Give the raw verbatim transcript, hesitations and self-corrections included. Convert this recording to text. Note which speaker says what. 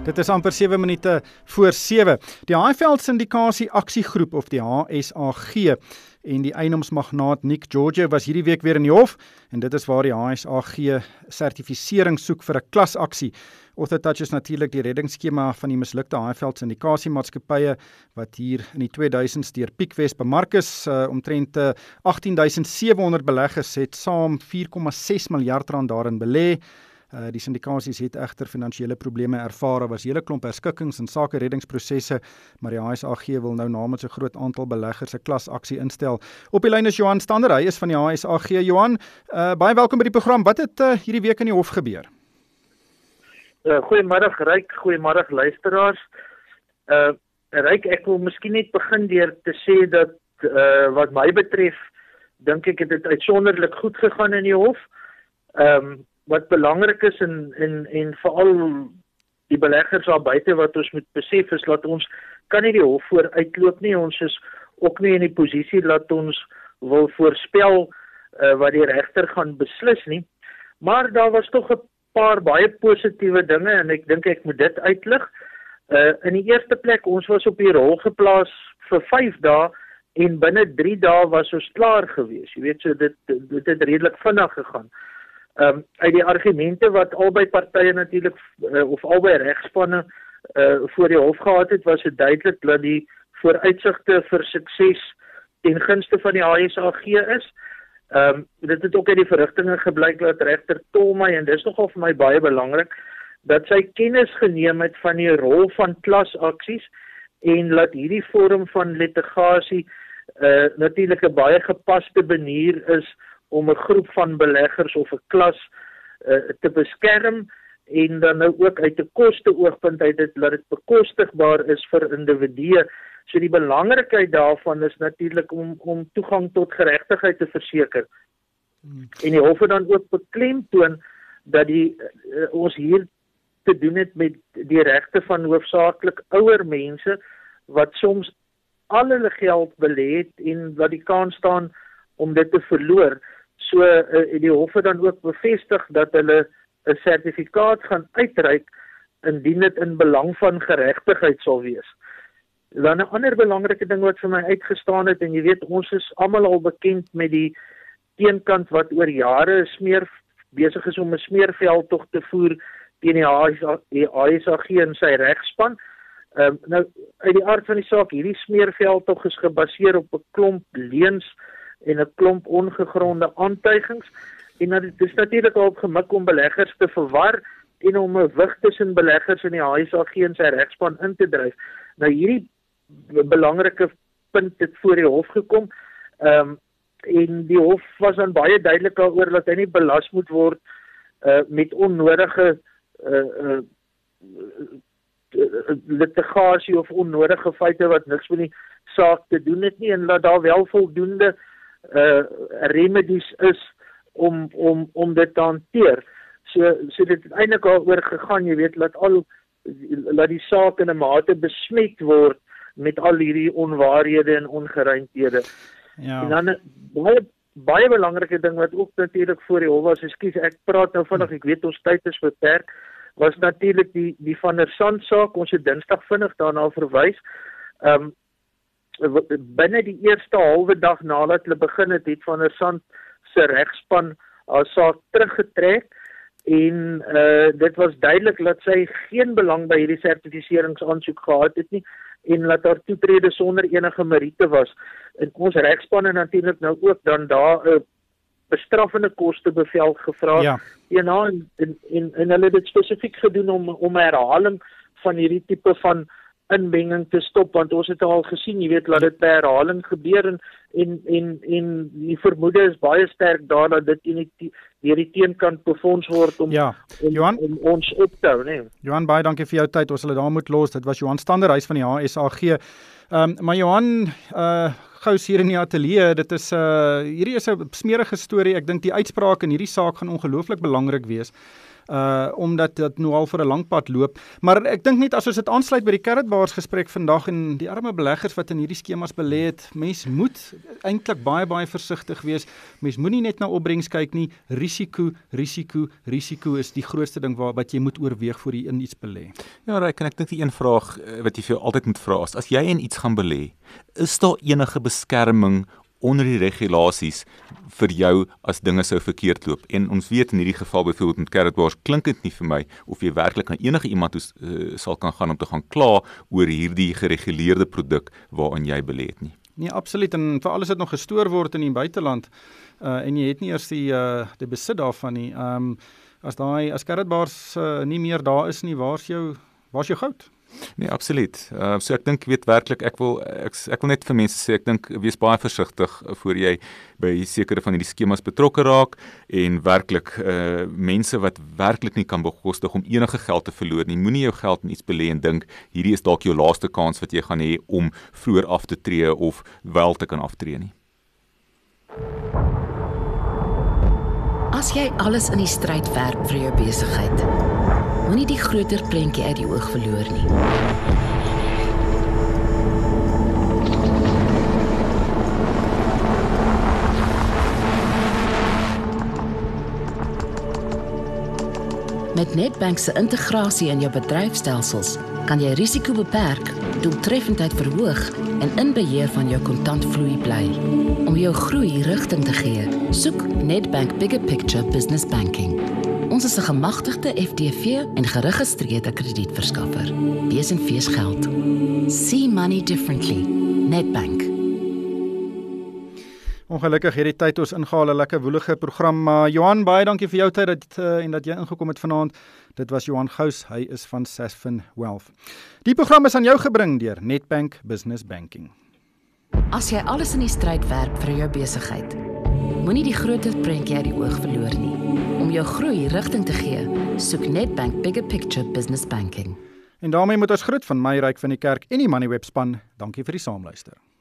Speaker 1: Dit is amper sewe minute voor sewe. Die Highveld Syndikasie Aksiegroep of die H S A G en die eienaarsmagnaat Nick George was hierdie week weer in die hof en dit is waar die H S A G sertifisering soek vir 'n klasaksie. Orthotouch is natuurlik die reddingsskema van die mislukte Highveld Syndikasiemaatskappye wat hier in die tweeduisends deur Piekwest bemark is. Uh, omtrent uh, agttien duisend sewe honderd beleggers het saam vier komma ses miljard rand daarin belê. Uh, die syndikasies het egter finansiële probleme ervaar. Daar was hele klomp herskikkings en sake reddingsprosesse, maar die H S A G wil nou namens 'n groot aantal beleggers 'n klasaksie instel. Op die lyn is Johan Stander, hy is van die H S A G. Johan, uh, baie welkom by die program. Wat het uh, hierdie week in die hof gebeur?
Speaker 2: Uh, goeiemiddag Ryk, goeiemiddag luisteraars. Uh, Ryk, ek wil miskien net begin deur te sê dat uh, wat my betref, dink ek het dit uitsonderlik goed gegaan in die hof. Um, wat belangrik is en, en, en veral die beleggers daar buite wat ons moet besef is dat ons kan nie die hof voor uitloop nie. Ons is ook nie in die posisie dat ons wil voorspel uh, wat die regter gaan beslis nie. Maar daar was tog 'n paar baie positiewe dinge en ek dink ek moet dit uitlig. Uh, in die eerste plek, ons was op die rol geplaas vir vyf dae en binne drie dae was ons klaar gewees. Jy weet, so dit, dit het redelik vinnig gegaan. Um, uit die argumente wat albei partye natuurlik uh, of albei regspanne uh, voor die hof gehad het, was dit duidelik dat die vooruitsigte vir sukses ten gunste van die H S A G is. Um, dit het ook uit die verrigtinge gebleik dat regter Tolmay, en dis nogal vir my baie belangrik, dat sy kennis geneem het van die rol van klasaksies en dat hierdie vorm van litigasie uh, natuurlik 'n baie gepaste manier is om 'n groep van beleggers of 'n klas uh, te beskerm en dan nou ook uit 'n koste oogpunt uit dit dat dit bekostigbaar is vir individue. So die belangrikheid daarvan is natuurlik om om toegang tot geregtigheid te verseker. Hmm. En die hof het dan ook beklemtoon dat die uh, ons hier te doen het met die regte van hoofsaaklik ouer mense wat soms al hulle geld belê het en wat die kans staan om dit te verloor. So uh, die hof het dan ook bevestig dat hulle 'n sertifikaat gaan uitreik indien dit in belang van geregtigheid sal wees. Dan 'n ander belangrike ding wat vir my uitgestaan het, en jy weet ons is almal al bekend met die teenkant wat oor jare smeer besig is om 'n smeerveldtog te voer teen die H S A G en sy regspan. Um, nou uit die aard van die saak, hierdie smeerveldtog is gebaseer op 'n klomp leuns en 'n klomp ongegronde aantuigings en dit is natuurlik al gemik om beleggers te verwar en om 'n wig tussen beleggers in die H S A G en sy regspan in te dryf. Nou hierdie belangrike punt het voor die hof gekom um, en die hof was dan baie duidelik daaroor dat hy nie belas moet word uh, met onnodige uh, uh, litigasie of onnodige feite wat niks met die saak te doen het nie en dat daar wel voldoende uh, remedies is om om om dit te hanteer. So so dit het eintlik daaroor gegaan, jy weet, laat al laat die saak in 'n mate besmet word met al hierdie onwaarhede en ongeruimthede.
Speaker 1: Ja.
Speaker 2: En dan 'n baie baie belangrike ding wat ook natuurlik voor die hof was, ekskuus, ek praat nou vinnig, ek weet ons tyd is beperk, was natuurlik die die Van der Sand saak. Ons het Dinsdag vinnig daarna verwys. Um binne die eerste halwe dag nadat hulle begin het, het Van der Sand se regspan haar saak teruggetrek en uh, dit was duidelik dat sy geen belang by hierdie sertifiseringsaansoek gehad het nie en dat haar toetrede sonder enige meriete was. En ons regspanne natuurlik nou ook dan daar 'n uh, bestraffende koste bevel gevra.
Speaker 1: Ja.
Speaker 2: Ja, nou, en, en, en, en hulle het dit spesifiek gedoen om om 'n herhaling van hierdie tipe van inmenging te stop, want ons het al gesien, jy weet, laat dit per herhaling gebeur en en en, en die vermoede is baie sterk daar dat dit in die deur die teenkant befonds word om,
Speaker 1: ja.
Speaker 2: om,
Speaker 1: Johan,
Speaker 2: om ons op te hou, nee.
Speaker 1: Johan, baie dankie vir jou tyd. Ons hulle daar moet los. Dit was Johan Stander, hy is van die H S A G. Um, maar Johan, uh, gous hier in die ateljee, dit is uh, hierdie is 'n smerige storie. Ek dink die uitspraak in hierdie saak gaan ongelooflik belangrik wees. uh omdat dit nou al vir 'n lang pad loop. Maar ek dink net as ons dit aansluit by die Karatbars gesprek vandag en die arme beleggers wat in hierdie skemas belê het, mens moet eintlik baie baie versigtig wees. Mens moenie net na opbrengs kyk nie. Risiko, risiko, risiko is die grootste ding waar, wat jy moet oorweeg voor jy in iets belê.
Speaker 3: Ja, Ryk, en ek dink die een vraag wat jy vir jou altyd moet vra is, as jy in iets gaan belê, is daar enige beskerming onder die regulasies vir jou as dinge sou verkeerd loop? En ons weet in hierdie geval byvoorbeeld met Karatbars klink dit nie vir my of jy werklik aan enige iemand toes, uh, sal kan gaan om te gaan kla oor hierdie gereguleerde produk waarin jy belê het nie.
Speaker 1: Nee, absoluut, en vir alles het nog gestoor word in die buiteland, uh, en jy het nie eers die, uh, die besit daarvan nie. Um, as daai, as Karatbars uh, nie meer daar is nie, waar's jou, waar's jou goud?
Speaker 3: Nee, absoluut. Uh, so ek dink, weet werklik, ek wil ek, ek wil net vir mense sê, ek dink wees baie versigtig voor jy by sekere van hierdie skemas betrokke raak en werklik uh, mense wat werklik nie kan bekostig om enige geld te verloor nie. Moenie jou geld in iets belê en dink hierdie is dalk jou laaste kans wat jy gaan hê om vroeër af te tree of wel te kan aftree nie.
Speaker 4: As jy alles in die stryd werp vir jou besigheid, moenie die groter prentjie uit die oog verloor nie. Met Nedbank se integrasie in jou bedryfstelsels kan jy risiko beperk, doeltreffendheid verhoog en in beheer van jou kontantvloei bly. Om jou groei rigting te gee, soek Nedbank Bigger Picture Business Banking. Ons is 'n gemagtigde F D V en geregistreerde kredietverskaffer. Wees en fees geld. See money differently. Nedbank.
Speaker 1: Ongelukkig hierdie tyd ons ingehaal 'n lekker woelige program. Uh, Johan, baie dankie vir jou tyd dat, uh, en dat jy ingekom het vanaand. Dit was Johan Gous, hy is van Sasfin Wealth. Die program is aan jou gebring deur Nedbank Business Banking.
Speaker 4: As jy alles in die stryd werp vir jou besigheid, moenie die groter prentjie uit die oog verloor nie. Om jou groei rigting te gee, soek Nedbank Bigger Picture Business Banking.
Speaker 1: En daarmee moet ons groet van my Ryk van die Kerk en die Moneyweb span. Dankie vir die saamluister.